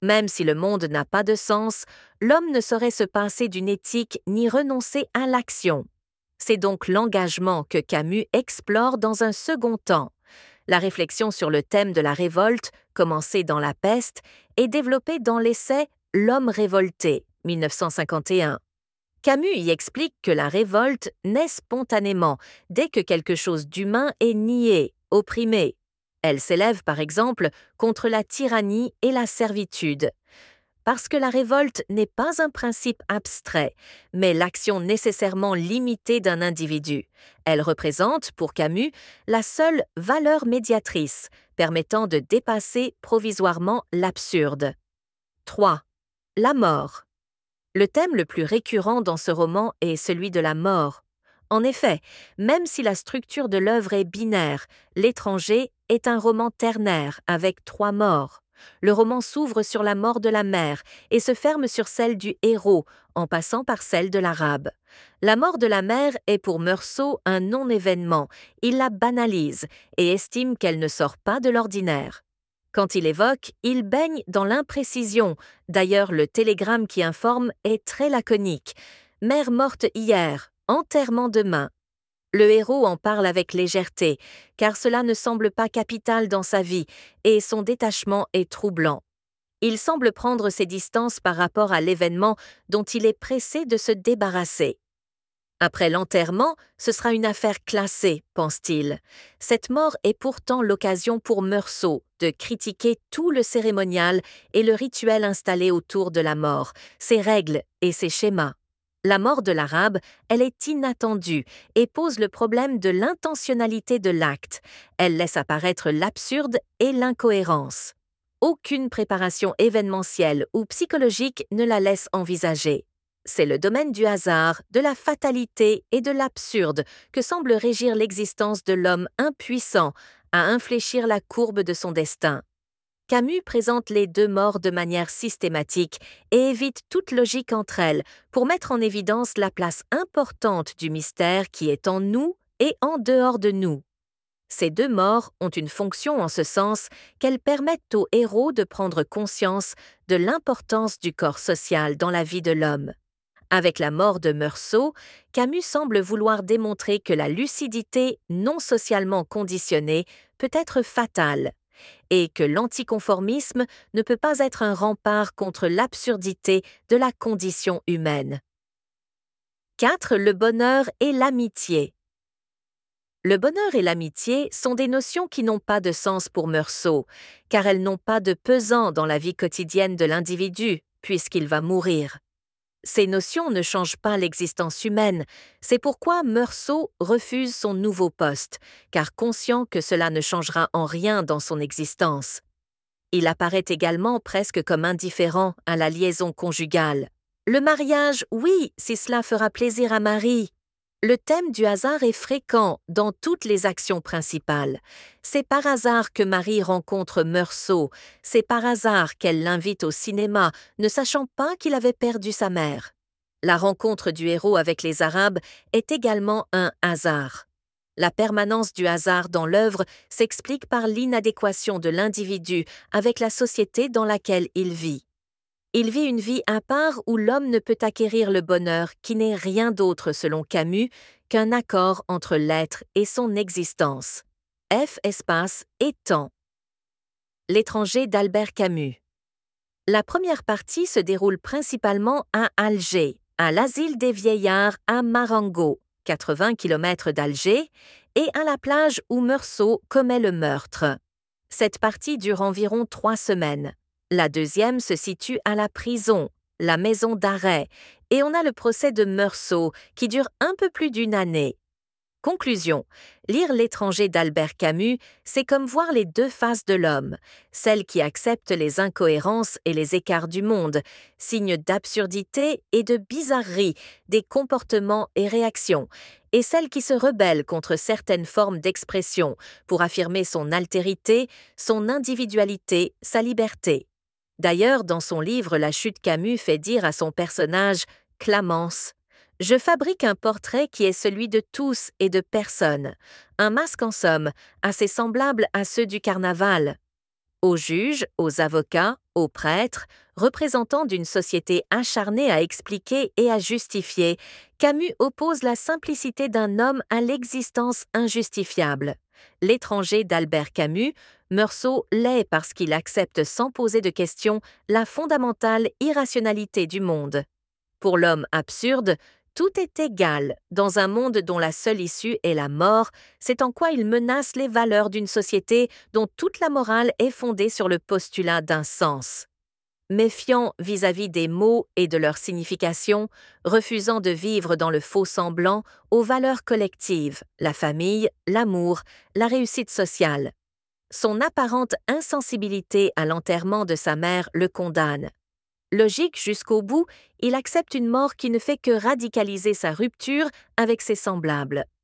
Même si le monde n'a pas de sens, l'homme ne saurait se passer d'une éthique ni renoncer à l'action. C'est donc l'engagement que Camus explore dans un second temps. La réflexion sur le thème de la révolte, commencée dans La Peste, est développée dans l'essai L'homme révolté, 1951. Camus y explique que la révolte naît spontanément dès que quelque chose d'humain est nié, opprimé. Elle s'élève par exemple contre la tyrannie et la servitude. Parce que la révolte n'est pas un principe abstrait, mais l'action nécessairement limitée d'un individu. Elle représente, pour Camus, la seule valeur médiatrice, permettant de dépasser provisoirement l'absurde. 3. La mort. Le thème le plus récurrent dans ce roman est celui de la mort. En effet, même si la structure de l'œuvre est binaire, L'étranger est un roman ternaire avec 3 morts. Le roman s'ouvre sur la mort de la mère et se ferme sur celle du héros, en passant par celle de l'arabe. La mort de la mère est pour Meursault un non-événement. Il la banalise et estime qu'elle ne sort pas de l'ordinaire. Quand il évoque, il baigne dans l'imprécision. D'ailleurs, le télégramme qui informe est très laconique. « Mère morte hier, enterrement demain ». Le héros en parle avec légèreté, car cela ne semble pas capital dans sa vie, et son détachement est troublant. Il semble prendre ses distances par rapport à l'événement dont il est pressé de se débarrasser. Après l'enterrement, ce sera une affaire classée, pense-t-il. Cette mort est pourtant l'occasion pour Meursault de critiquer tout le cérémonial et le rituel installé autour de la mort, ses règles et ses schémas. La mort de l'arabe, elle est inattendue et pose le problème de l'intentionnalité de l'acte. Elle laisse apparaître l'absurde et l'incohérence. Aucune préparation événementielle ou psychologique ne la laisse envisager. C'est le domaine du hasard, de la fatalité et de l'absurde que semble régir l'existence de l'homme impuissant à infléchir la courbe de son destin. Camus présente les 2 morts de manière systématique et évite toute logique entre elles pour mettre en évidence la place importante du mystère qui est en nous et en dehors de nous. Ces 2 morts ont une fonction en ce sens qu'elles permettent au héros de prendre conscience de l'importance du corps social dans la vie de l'homme. Avec la mort de Meursault, Camus semble vouloir démontrer que la lucidité non socialement conditionnée peut être fatale et que l'anticonformisme ne peut pas être un rempart contre l'absurdité de la condition humaine. 4. Le bonheur et l'amitié. Le bonheur et l'amitié sont des notions qui n'ont pas de sens pour Meursault, car elles n'ont pas de pesant dans la vie quotidienne de l'individu, puisqu'il va mourir. Ces notions ne changent pas l'existence humaine, c'est pourquoi Meursault refuse son nouveau poste, car conscient que cela ne changera en rien dans son existence. Il apparaît également presque comme indifférent à la liaison conjugale. Le mariage, oui, si cela fera plaisir à Marie. Le thème du hasard est fréquent dans toutes les actions principales. C'est par hasard que Marie rencontre Meursault, c'est par hasard qu'elle l'invite au cinéma, ne sachant pas qu'il avait perdu sa mère. La rencontre du héros avec les Arabes est également un hasard. La permanence du hasard dans l'œuvre s'explique par l'inadéquation de l'individu avec la société dans laquelle il vit. Il vit une vie à part où l'homme ne peut acquérir le bonheur qui n'est rien d'autre, selon Camus, qu'un accord entre l'être et son existence. F espace et temps. L'étranger d'Albert Camus. La première partie se déroule principalement à Alger, à l'asile des vieillards à Marengo, 80 km d'Alger, et à la plage où Meursault commet le meurtre. Cette partie dure environ 3 semaines. La deuxième se situe à la prison, la maison d'arrêt, et on a le procès de Meursault qui dure un peu plus d'1 année. Conclusion. Lire L'étranger d'Albert Camus, c'est comme voir les 2 faces de l'homme, celle qui accepte les incohérences et les écarts du monde, signe d'absurdité et de bizarrerie des comportements et réactions, et celle qui se rebelle contre certaines formes d'expression pour affirmer son altérité, son individualité, sa liberté. D'ailleurs, dans son livre La chute, Camus fait dire à son personnage « Clamence ». Je fabrique un portrait qui est celui de tous et de personne, un masque en somme, assez semblable à ceux du carnaval. Aux juges, aux avocats, Au prêtre, représentant d'une société acharnée à expliquer et à justifier, Camus oppose la simplicité d'un homme à l'existence injustifiable. L'étranger d'Albert Camus, Meursault l'est parce qu'il accepte sans poser de questions la fondamentale irrationalité du monde. Pour l'homme absurde, tout est égal. Dans un monde dont la seule issue est la mort, c'est en quoi il menace les valeurs d'une société dont toute la morale est fondée sur le postulat d'un sens. Méfiant vis-à-vis des mots et de leur signification, refusant de vivre dans le faux semblant aux valeurs collectives, la famille, l'amour, la réussite sociale. Son apparente insensibilité à l'enterrement de sa mère le condamne. Logique jusqu'au bout, il accepte une mort qui ne fait que radicaliser sa rupture avec ses semblables.